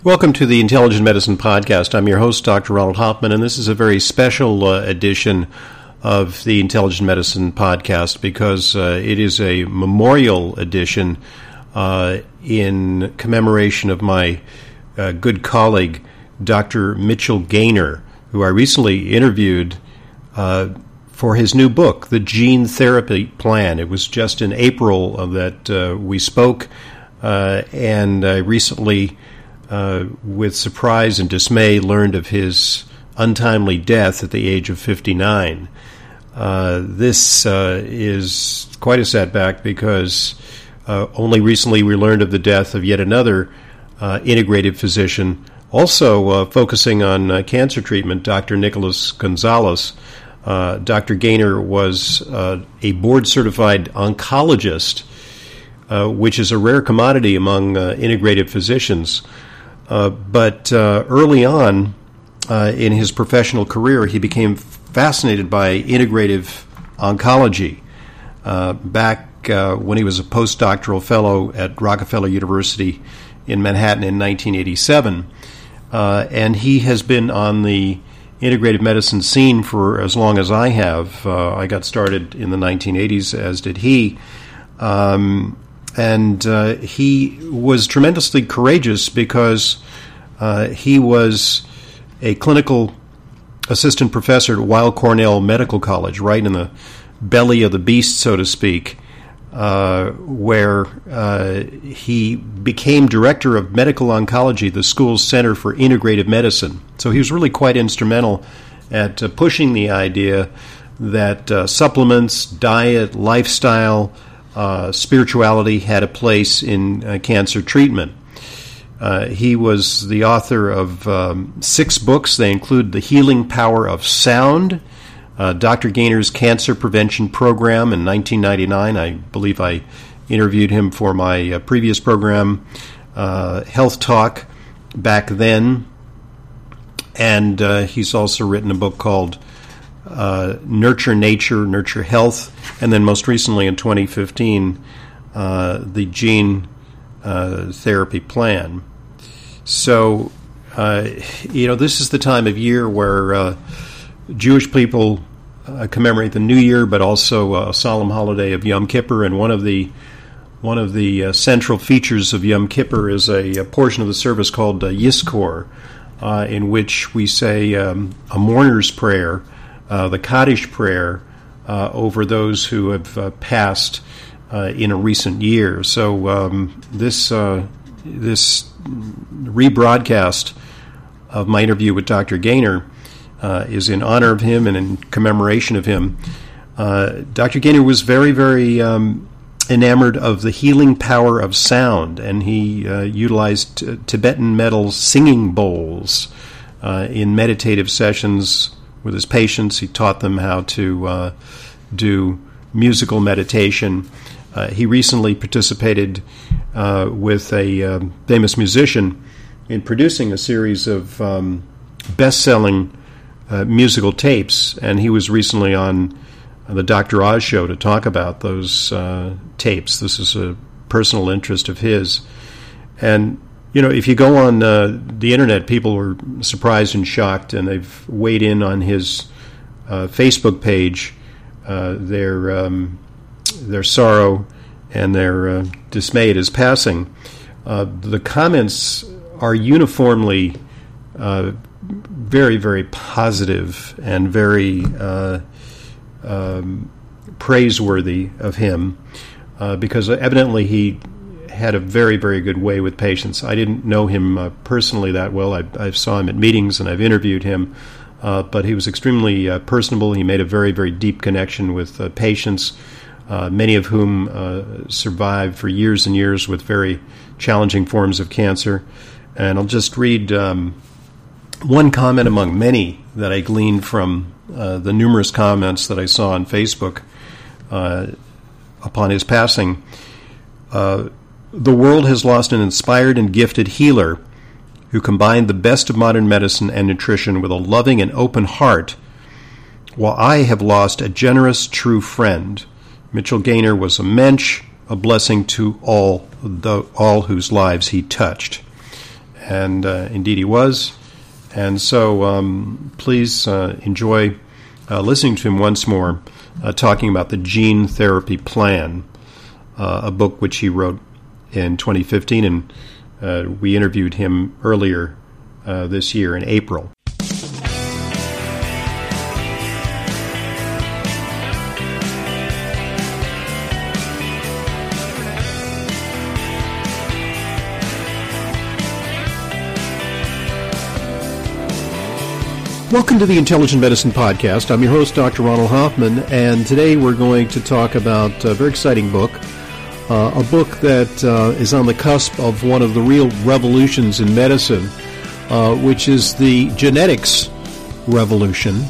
Welcome to the Intelligent Medicine Podcast. I'm your host, Dr. Ronald Hoffman, and this is a very special edition of the Intelligent Medicine Podcast because it is a memorial edition in commemoration of my good colleague, Dr. Mitchell Gaynor, who I recently interviewed for his new book, The Gene Therapy Plan. It was just in April that we spoke, and I recently with surprise and dismay, learned of his untimely death at the age of 59. This is quite a setback because only recently we learned of the death of yet another integrative physician, also focusing on cancer treatment, Dr. Nicholas Gonzalez. Dr. Gaynor was a board-certified oncologist, which is a rare commodity among integrative physicians. But early on in his professional career, he became fascinated by integrative oncology. Back when he was a postdoctoral fellow at Rockefeller University in Manhattan in 1987. And he has been on the integrative medicine scene for as long as I have. I got started in the 1980s, as did he. And he was tremendously courageous because he was a clinical assistant professor at Weill Cornell Medical College, right in the belly of the beast, so to speak, where he became director of medical oncology, the school's Center for Integrative Medicine. So he was really quite instrumental at pushing the idea that supplements, diet, lifestyle, spirituality had a place in cancer treatment. He was the author of 6 books. They include The Healing Power of Sound, Dr. Gaynor's Cancer Prevention Program in 1999. I believe I interviewed him for my previous program, Health Talk, back then. And he's also written a book called Nurture Nature, Nurture Health, and then most recently in 2015, the Gene Therapy Plan. So, this is the time of year where Jewish people commemorate the New Year, but also a solemn holiday of Yom Kippur, and one of the central features of Yom Kippur is a portion of the service called Yizkor, in which we say a mourner's prayer, the Kaddish prayer, over those who have passed in a recent year. So this rebroadcast of my interview with Dr. Gaynor is in honor of him and in commemoration of him. Dr. Gaynor was very, very enamored of the healing power of sound, and he utilized Tibetan metal singing bowls in meditative sessions with his patients. He taught them how to do musical meditation. He recently participated with a famous musician in producing a series of best-selling musical tapes, and he was recently on the Dr. Oz show to talk about those tapes. This is a personal interest of his. And, if you go on the internet, people were surprised and shocked, and they've weighed in on his Facebook page, their sorrow and their dismay at his passing. The comments are uniformly very, very positive and very praiseworthy of him because evidently he had a very, very good way with patients. I didn't know him personally that well. I saw him at meetings and I've interviewed him, but he was extremely personable. He made a very, very deep connection with patients, many of whom survived for years and years with very challenging forms of cancer. And I'll just read one comment among many that I gleaned from the numerous comments that I saw on Facebook upon his passing. The world has lost an inspired and gifted healer who combined the best of modern medicine and nutrition with a loving and open heart, while I have lost a generous, true friend. Mitchell Gaynor was a mensch, a blessing to all whose lives he touched. and indeed he was. And so please enjoy listening to him once more, talking about the Gene Therapy Plan, a book which he wrote in 2015, and we interviewed him earlier this year in April. Welcome to the Intelligent Medicine Podcast. I'm your host, Dr. Ronald Hoffman, and today we're going to talk about a very exciting book, a book that is on the cusp of one of the real revolutions in medicine, which is the genetics revolution,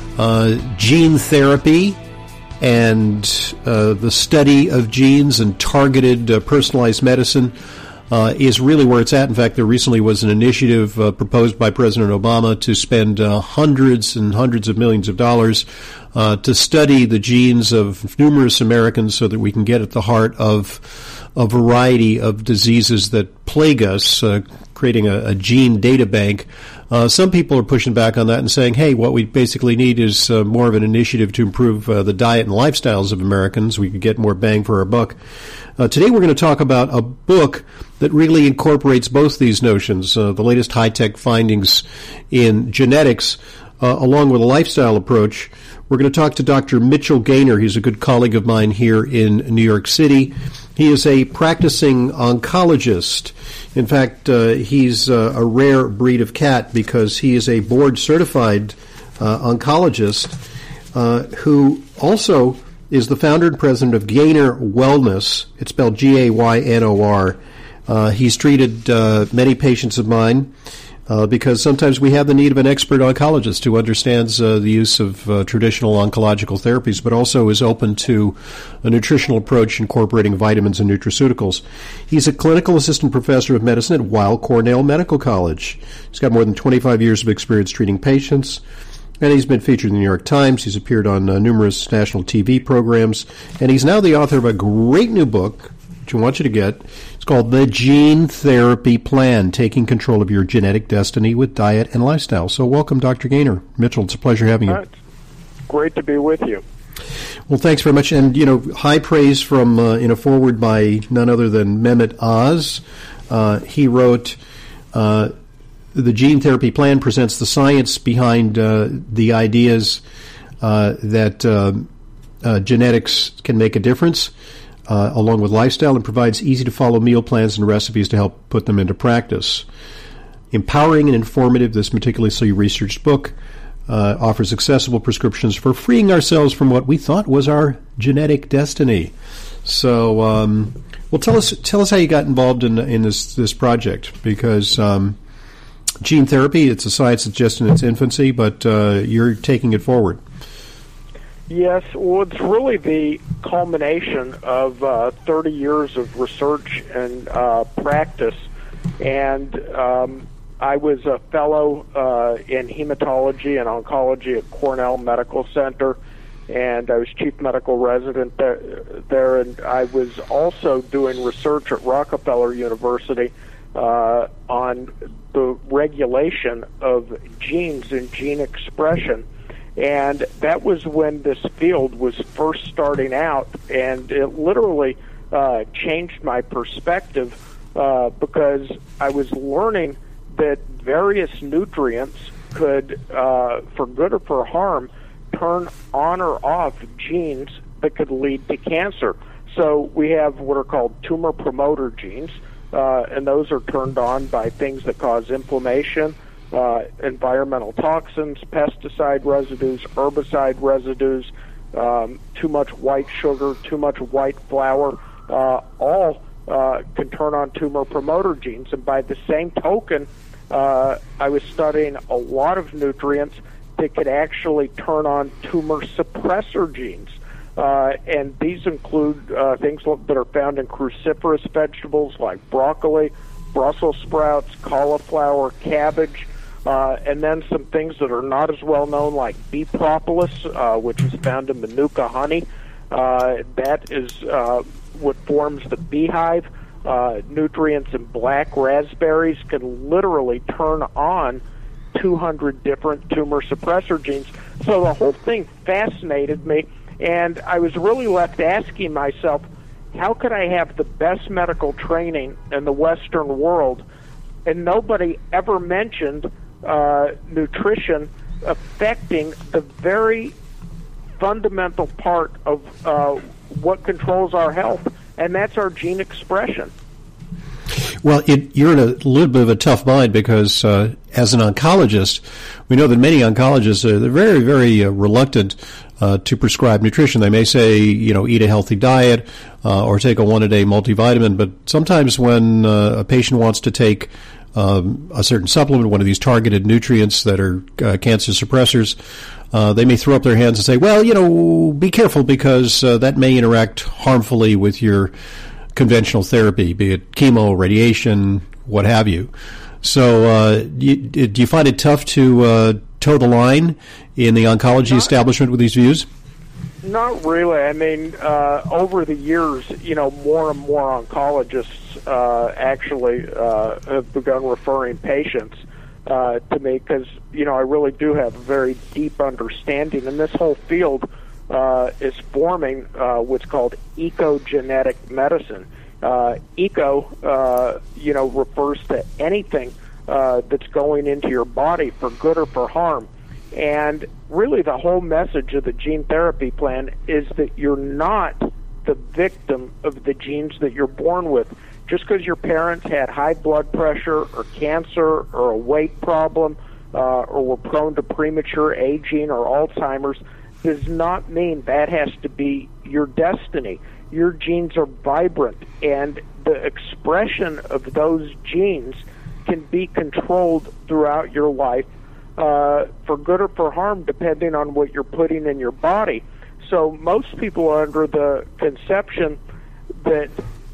gene therapy, and the study of genes and targeted personalized medicine is really where it's at. In fact, there recently was an initiative proposed by President Obama to spend hundreds and hundreds of millions of dollars to study the genes of numerous Americans so that we can get at the heart of a variety of diseases that plague us, creating a gene data bank. Some people are pushing back on that and saying, hey, what we basically need is more of an initiative to improve the diet and lifestyles of Americans. We could get more bang for our buck. Today we're going to talk about a book that really incorporates both these notions, the latest high-tech findings in genetics, along with a lifestyle approach. We're going to talk to Dr. Mitchell Gaynor. He's a good colleague of mine here in New York City. He is a practicing oncologist. In fact, he's a rare breed of cat because he is a board-certified oncologist who also is the founder and president of Gaynor Wellness. It's spelled Gaynor. He's treated many patients of mine because sometimes we have the need of an expert oncologist who understands the use of traditional oncological therapies, but also is open to a nutritional approach incorporating vitamins and nutraceuticals. He's a clinical assistant professor of medicine at Weill Cornell Medical College. He's got more than 25 years of experience treating patients, and he's been featured in the New York Times. He's appeared on numerous national TV programs, and he's now the author of a great new book, which I want you to get. It's called The Gene Therapy Plan, Taking Control of Your Genetic Destiny with Diet and Lifestyle. So welcome, Dr. Gaynor. Mitchell, it's a pleasure having you. Great to be with you. Well, thanks very much. And, high praise from, in a foreword by none other than Mehmet Oz. He wrote, The Gene Therapy Plan presents the science behind the ideas that genetics can make a difference, along with lifestyle, and provides easy-to-follow meal plans and recipes to help put them into practice. Empowering and informative, this meticulously researched book offers accessible prescriptions for freeing ourselves from what we thought was our genetic destiny. So, well, tell us how you got involved in this project, because gene therapy, it's a science that's just in its infancy, but you're taking it forward. Yes, well, it's really the culmination of 30 years of research and practice. And I was a fellow in hematology and oncology at Cornell Medical Center, and I was chief medical resident there, and I was also doing research at Rockefeller University on the regulation of genes and gene expression. And that was when this field was first starting out, and it literally changed my perspective because I was learning that various nutrients could, for good or for harm, turn on or off genes that could lead to cancer. So we have what are called tumor promoter genes, and those are turned on by things that cause inflammation, environmental toxins, pesticide residues, herbicide residues, too much white sugar, too much white flour, all can turn on tumor promoter genes. And by the same token, I was studying a lot of nutrients that could actually turn on tumor suppressor genes. And these include things that are found in cruciferous vegetables like broccoli, Brussels sprouts, cauliflower, cabbage, and then some things that are not as well known like bee propolis, which is found in Manuka honey. That is what forms the beehive. nutrients in black raspberries can literally turn on 200 different tumor suppressor genes. So the whole thing fascinated me, and I was really left asking myself, how could I have the best medical training in the Western world, and nobody ever mentioned nutrition affecting the very fundamental part of what controls our health, and that's our gene expression. Well, you're in a little bit of a tough bind because as an oncologist, we know that many oncologists are very, very reluctant to prescribe nutrition. They may say, eat a healthy diet or take a one-a-day multivitamin, but sometimes when a patient wants to take a certain supplement, one of these targeted nutrients that are cancer suppressors, they may throw up their hands and say, well, be careful because that may interact harmfully with your conventional therapy, be it chemo, radiation, what have you. So do you find it tough to toe the line in the oncology establishment with these views? Not really. I mean, over the years, more and more oncologists actually have begun referring patients to me because, I really do have a very deep understanding. And this whole field is forming what's called ecogenetic medicine. Eco, refers to anything that's going into your body for good or for harm. And really the whole message of the gene therapy plan is that you're not the victim of the genes that you're born with. Just because your parents had high blood pressure or cancer or a weight problem or were prone to premature aging or Alzheimer's does not mean that has to be your destiny. Your genes are vibrant, and the expression of those genes can be controlled throughout your life for good or for harm, depending on what you're putting in your body. So most people are under the conception that,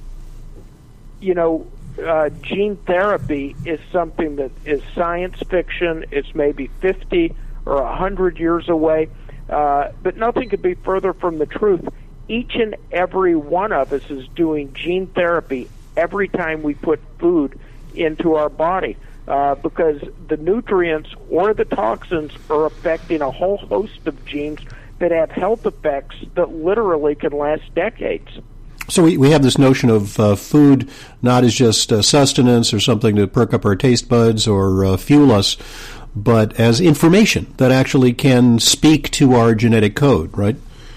gene therapy is something that is science fiction. It's maybe 50 or 100 years away, but nothing could be further from the truth. Each and every one of us is doing gene therapy every time we put food into our body because the nutrients or the toxins are affecting a whole host of genes that have health effects that literally can last decades. So we have this notion of food not as just sustenance or something to perk up our taste buds or fuel us, but as information that actually can speak to our genetic code, right?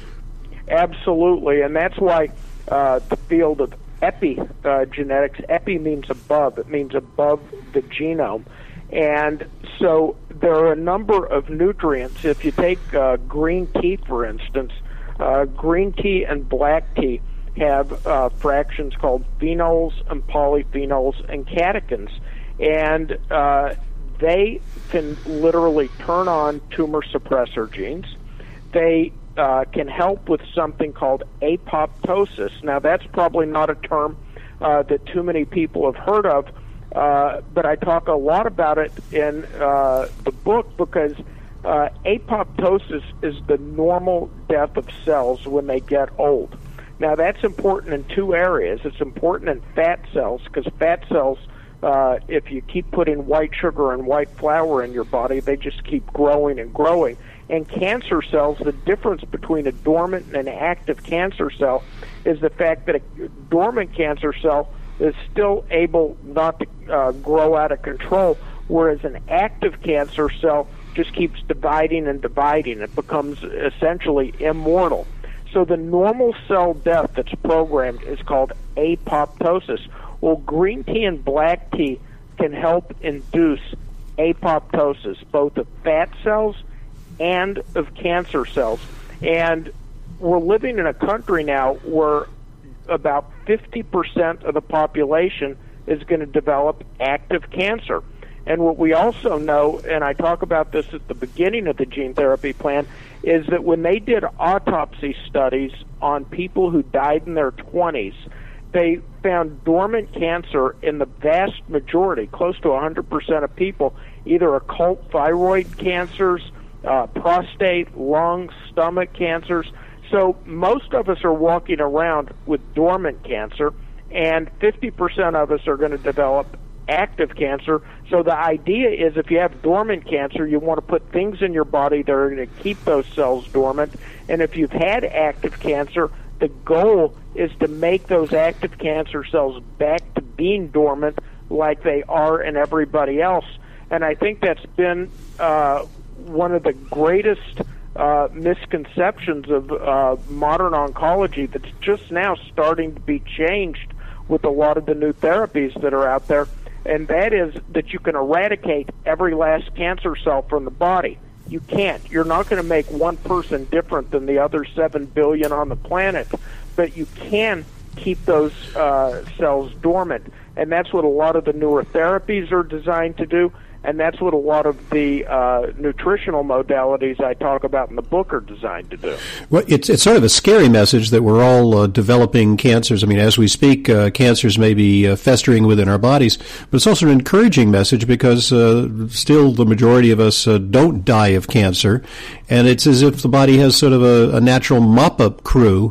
Absolutely, and that's why the field of epigenetics, epi means above, it means above the genome. And so there are a number of nutrients. If you take green tea, for instance, green tea and black tea have fractions called phenols and polyphenols and catechins. And they can literally turn on tumor suppressor genes. They can help with something called apoptosis. Now, that's probably not a term that too many people have heard of, but I talk a lot about it in the book because apoptosis is the normal death of cells when they get old. Now, that's important in two areas. It's important in fat cells because fat cells, if you keep putting white sugar and white flour in your body, they just keep growing and growing. And cancer cells, the difference between a dormant and an active cancer cell is the fact that a dormant cancer cell is still able not to grow out of control, whereas an active cancer cell just keeps dividing and dividing. It becomes essentially immortal. So the normal cell death that's programmed is called apoptosis. Well, green tea and black tea can help induce apoptosis, both of fat cells and of cancer cells. And we're living in a country now where about 50% of the population is going to develop active cancer. And what we also know, and I talk about this at the beginning of the gene therapy plan, is that when they did autopsy studies on people who died in their 20s, they found dormant cancer in the vast majority, close to 100% of people, either occult thyroid cancers, prostate, lung, stomach cancers. So most of us are walking around with dormant cancer, and 50% of us are going to develop active cancer. So the idea is if you have dormant cancer, you want to put things in your body that are going to keep those cells dormant. And if you've had active cancer, the goal is to make those active cancer cells back to being dormant like they are in everybody else. And I think that's been one of the greatest misconceptions of modern oncology that's just now starting to be changed with a lot of the new therapies that are out there, and that is that you can eradicate every last cancer cell from the body. You can't. You're not going to make one person different than the other 7 billion on the planet, but you can keep those cells dormant, and that's what a lot of the newer therapies are designed to do. And that's what a lot of the nutritional modalities I talk about in the book are designed to do. Well, it's sort of a scary message that we're all developing cancers. I mean, as we speak, cancers may be festering within our bodies, but it's also an encouraging message because still the majority of us don't die of cancer, and it's as if the body has sort of a natural mop-up crew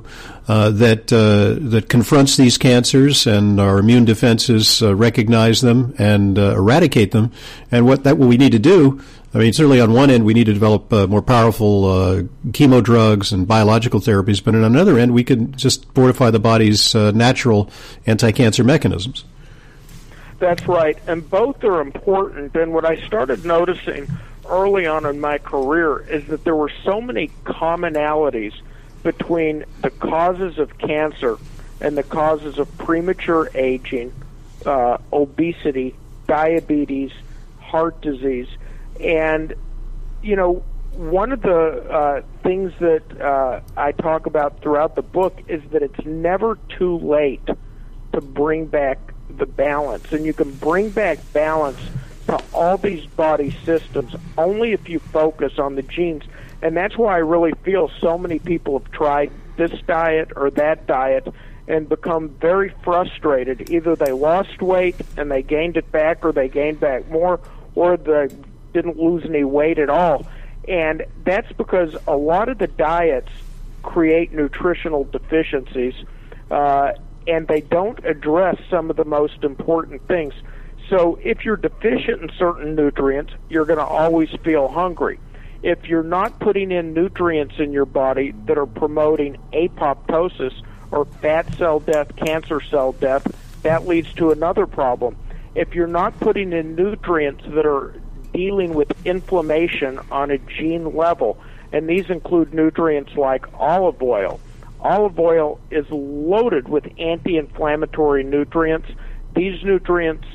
that confronts these cancers, and our immune defenses recognize them and eradicate them. And what we need to do, I mean, certainly on one end we need to develop more powerful chemo drugs and biological therapies, but on another end we can just fortify the body's natural anti-cancer mechanisms. That's right, and both are important. And what I started noticing early on in my career is that there were so many commonalities between the causes of cancer and the causes of premature aging, obesity, diabetes, heart disease. And, you know, one of the things that I talk about throughout the book is that it's never too late to bring back the balance. And you can bring back balance to all these body systems only if you focus on the genes. And that's why I really feel so many people have tried this diet or that diet and become very frustrated. Either they lost weight and they gained it back, or they gained back more, or they didn't lose any weight at all. And that's because a lot of the diets create nutritional deficiencies, and they don't address some of the most important things. So if you're deficient in certain nutrients, you're going to always feel hungry. If you're not putting in nutrients in your body that are promoting apoptosis or fat cell death, cancer cell death, that leads to another problem. If you're not putting in nutrients that are dealing with inflammation on a gene level, and these include nutrients like olive oil. Olive oil is loaded with anti-inflammatory nutrients. These nutrients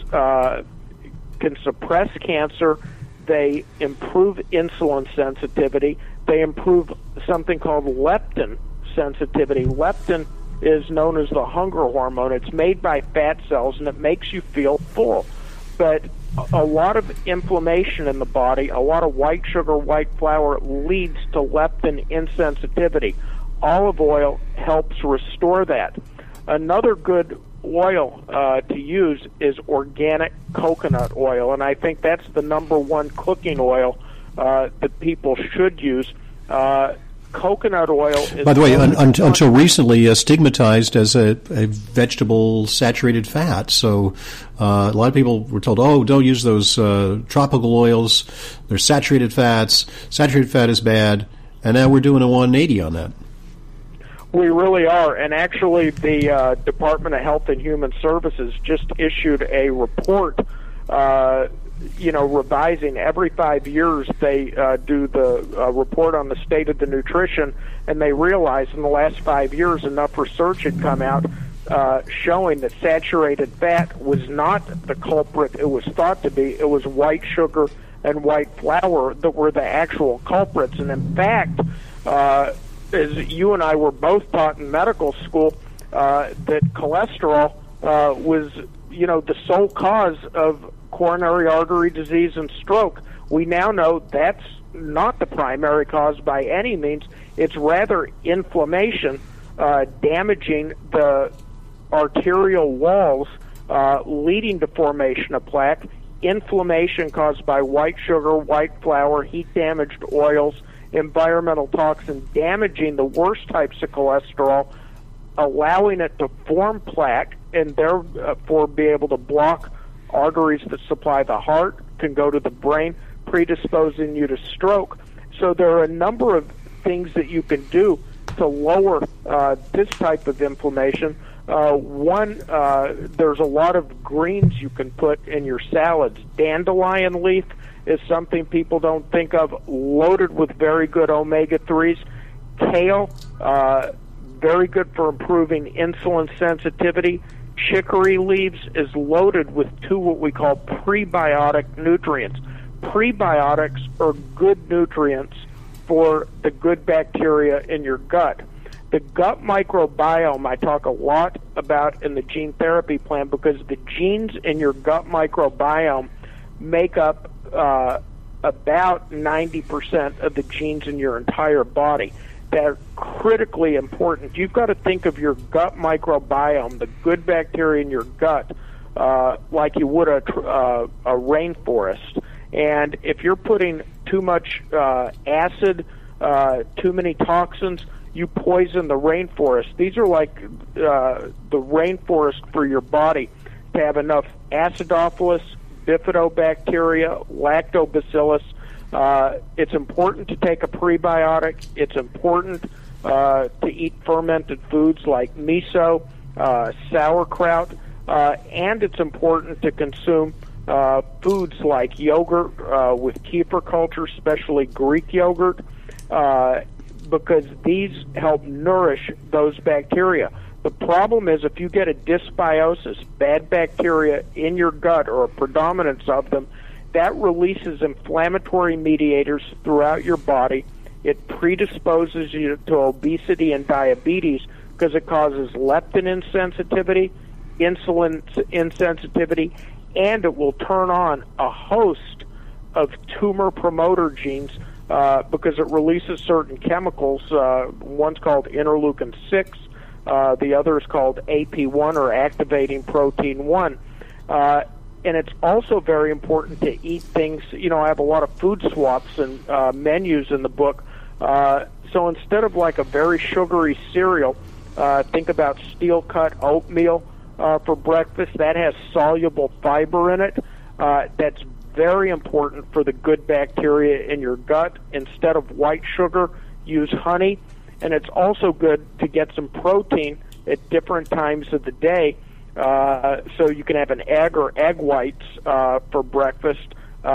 can suppress cancer. They improve insulin sensitivity. They improve something called leptin sensitivity. Leptin is known as the hunger hormone. It's made by fat cells, and it makes you feel full. But a lot of inflammation in the body, a lot of white sugar, white flour, leads to leptin insensitivity. Olive oil helps restore that. Another good oil to use is organic coconut oil, and I think that's the number one cooking oil that people should use. Coconut oil is... By the way, until recently stigmatized as a vegetable saturated fat. So a lot of people were told, oh, don't use those tropical oils. They're saturated fats. Saturated fat is bad. And now we're doing a 180 on that. We really are, and actually the Department of Health and Human Services just issued a report, revising every 5 years. They do the report on the state of the nutrition, and they realized in the last 5 years enough research had come out showing that saturated fat was not the culprit it was thought to be. It was white sugar and white flour that were the actual culprits, and in fact, as you and I were both taught in medical school, that cholesterol was, the sole cause of coronary artery disease and stroke. We now know that's not the primary cause by any means. It's rather inflammation damaging the arterial walls, leading to formation of plaque, inflammation caused by white sugar, white flour, heat-damaged oils, environmental toxin damaging the worst types of cholesterol, allowing it to form plaque, and therefore be able to block arteries that supply the heart, can go to the brain, predisposing you to stroke. So there are a number of things that you can do to lower this type of inflammation. There's a lot of greens you can put in your salads. Dandelion leaf is something people don't think of, loaded with very good omega-3s. Kale, very good for improving insulin sensitivity. Chicory leaves is loaded with two what we call prebiotic nutrients. Prebiotics are good nutrients for the good bacteria in your gut. The gut microbiome I talk a lot about in the gene therapy plan, because the genes in your gut microbiome make up about 90% of the genes in your entire body. They're critically important. You've got to think of your gut microbiome, the good bacteria in your gut, like you would a rainforest. And if you're putting too much acid, too many toxins, you poison the rainforest. These are like the rainforest for your body, to have enough acidophilus, bifidobacteria, lactobacillus. It's important to take a prebiotic. It's important to eat fermented foods like miso, sauerkraut, and it's important to consume foods like yogurt with kefir culture, especially Greek yogurt, because these help nourish those bacteria. The problem is if you get a dysbiosis, bad bacteria in your gut, or a predominance of them, that releases inflammatory mediators throughout your body. It predisposes you to obesity and diabetes because it causes leptin insensitivity, insulin insensitivity, and it will turn on a host of tumor promoter genes because it releases certain chemicals. One's called interleukin-6. The other is called AP1, or activating protein 1. And it's also very important to eat things. You know, I have a lot of food swaps and menus in the book. So instead of like a very sugary cereal, think about steel-cut oatmeal for breakfast. That has soluble fiber in it. That's very important for the good bacteria in your gut. Instead of white sugar, use honey. And it's also good to get some protein at different times of the day. So you can have an egg or egg whites for breakfast.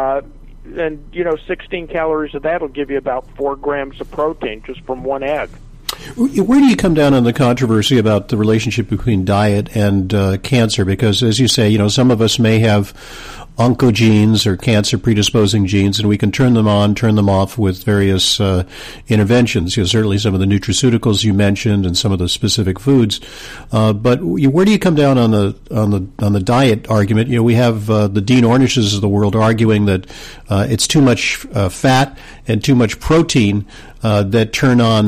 And, 16 calories of that will give you about 4 grams of protein just from one egg. Where do you come down on the controversy about the relationship between diet and cancer? Because, as you say, some of us may have oncogenes or cancer predisposing genes, and we can turn them on, turn them off with various interventions. Certainly some of the nutraceuticals you mentioned and some of the specific foods. But where do you come down on the diet argument? We have the Dean Ornishes of the world arguing that it's too much fat and too much protein that turn on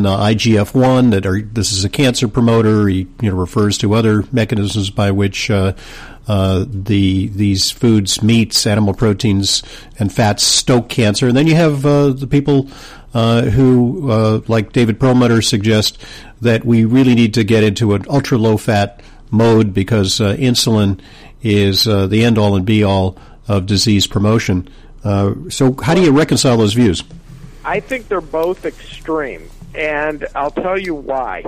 IGF-1. This is a cancer promoter. He refers to other mechanisms by which these foods, meats, animal proteins, and fats stoke cancer. And then you have the people who, like David Perlmutter, suggest that we really need to get into an ultra-low-fat mode because insulin is the end-all and be-all of disease promotion. So how do you reconcile those views? I think they're both extreme, and I'll tell you why.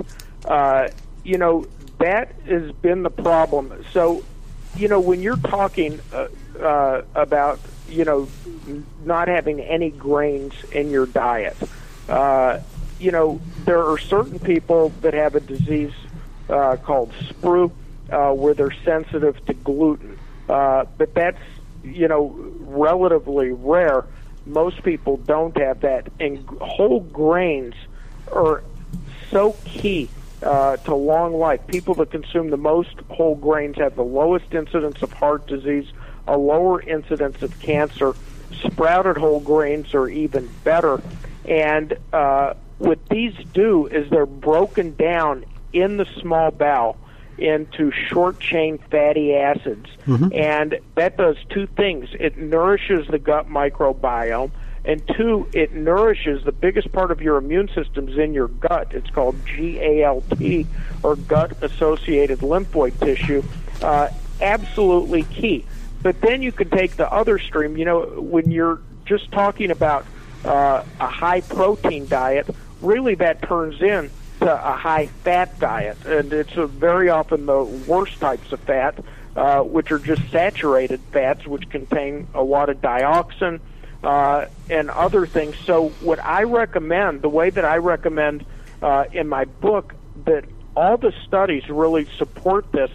That has been the problem. So, when you're talking about, not having any grains in your diet, there are certain people that have a disease called SPRU, where they're sensitive to gluten. But that's, relatively rare. Most people don't have that. And whole grains are so key to long life. People that consume the most whole grains have the lowest incidence of heart disease, a lower incidence of cancer. Sprouted whole grains are even better. And what these do is they're broken down in the small bowel into short-chain fatty acids. Mm-hmm. And that does two things. It nourishes the gut microbiome, and two, it nourishes the biggest part of your immune system's in your gut. It's called GALT, or gut-associated lymphoid tissue, absolutely key. But then you can take the other extreme. When you're just talking about a high protein diet, really that turns into a high fat diet, and it's very often the worst types of fat, which are just saturated fats, which contain a lot of dioxin and other things. So what I recommend, the way that I recommend in my book, that all the studies really support this,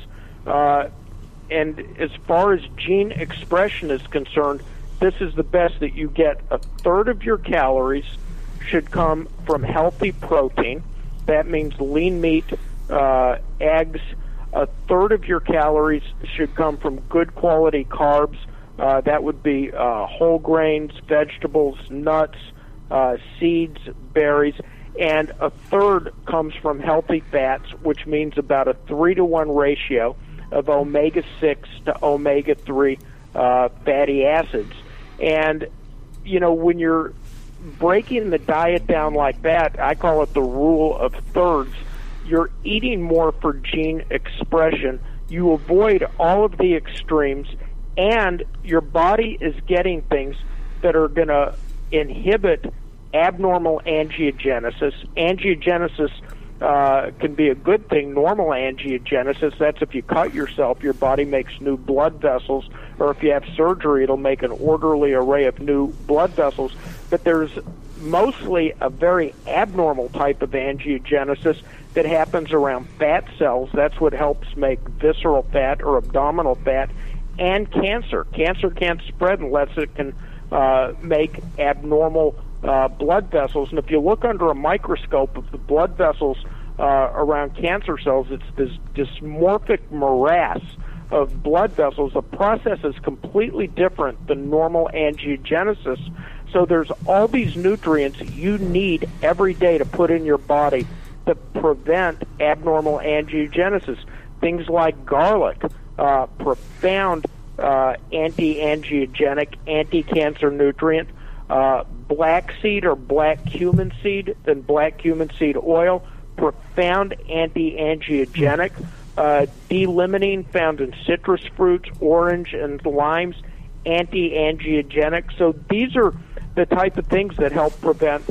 and as far as gene expression is concerned, this is the best that you get. A third of your calories should come from healthy protein. That means lean meat, eggs. A third of your calories should come from good quality carbs. That would be whole grains, vegetables, nuts, seeds, berries. And a third comes from healthy fats, which means about a 3-to-1 ratio of omega-6 to omega-3 fatty acids. And, when you're breaking the diet down like that, I call it the rule of thirds. You're eating more for gene expression. You avoid all of the extremes, and your body is getting things that are going to inhibit abnormal angiogenesis. Angiogenesis can be a good thing. Normal angiogenesis, that's if you cut yourself, your body makes new blood vessels, or if you have surgery, it'll make an orderly array of new blood vessels. But there's mostly a very abnormal type of angiogenesis that happens around fat cells. That's what helps make visceral fat or abdominal fat, and cancer. Cancer can't spread unless it can make abnormal blood vessels. And if you look under a microscope of the blood vessels around cancer cells, it's this dysmorphic morass of blood vessels. The process is completely different than normal angiogenesis. So there's all these nutrients you need every day to put in your body to prevent abnormal angiogenesis. Things like garlic, profound anti-angiogenic, anti-cancer nutrient. Black seed or black cumin seed and black cumin seed oil, profound anti-angiogenic. D-limonene found in citrus fruits, orange and limes, anti-angiogenic. So these are the type of things that help prevent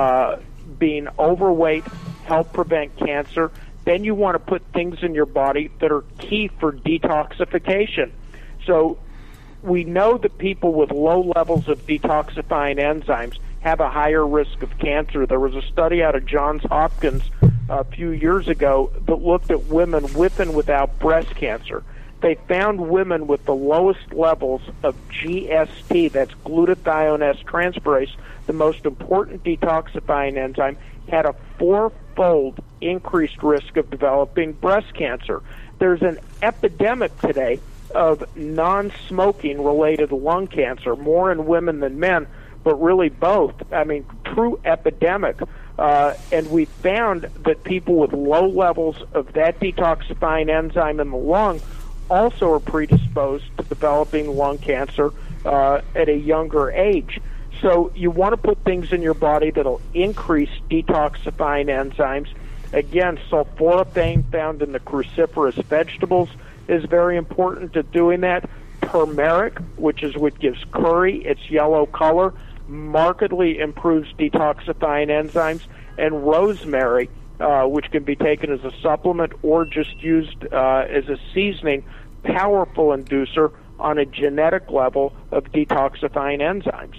being overweight, help prevent cancer. Then you want to put things in your body that are key for detoxification. So we know that people with low levels of detoxifying enzymes have a higher risk of cancer. There was a study out of Johns Hopkins a few years ago that looked at women with and without breast cancer. They found women with the lowest levels of GST, that's glutathione S-transferase, the most important detoxifying enzyme, had a 4-fold increased risk of developing breast cancer. There's an epidemic today of non-smoking related lung cancer, more in women than men, but really both. I mean, true epidemic. And we found that people with low levels of that detoxifying enzyme in the lung also are predisposed to developing lung cancer at a younger age. So you want to put things in your body that'll increase detoxifying enzymes. Again, sulforaphane found in the cruciferous vegetables is very important to doing that. Turmeric, which is what gives curry its yellow color, markedly improves detoxifying enzymes. And rosemary, which can be taken as a supplement or just used as a seasoning, powerful inducer on a genetic level of detoxifying enzymes.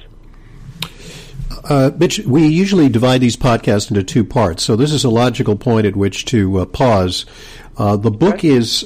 Mitch, we usually divide these podcasts into 2 parts, so this is a logical point at which to pause. The book is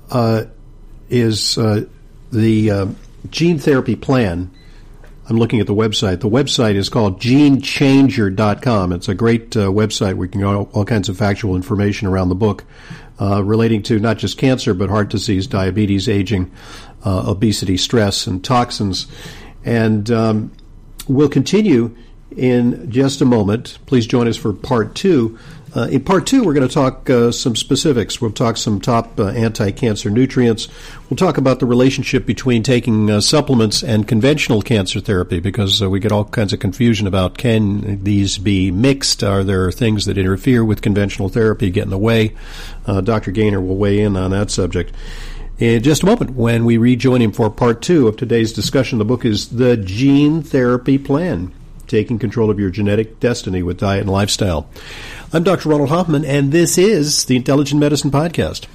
the gene therapy plan. I'm looking at the website. The website is called GeneChanger.com. It's a great website where you can get all kinds of factual information around the book relating to not just cancer, but heart disease, diabetes, aging, obesity, stress, and toxins. And we'll continue in just a moment. Please join us for Part 2. In Part 2, we're going to talk some specifics. We'll talk some top anti-cancer nutrients. We'll talk about the relationship between taking supplements and conventional cancer therapy, because we get all kinds of confusion about, can these be mixed? Are there things that interfere with conventional therapy, get in the way? Dr. Gaynor will weigh in on that subject. in just a moment when we rejoin him for part 2 of today's discussion. The book is The Gene Therapy Plan, Taking Control of Your Genetic Destiny with Diet and Lifestyle. I'm Dr. Ronald Hoffman, and this is the Intelligent Medicine Podcast.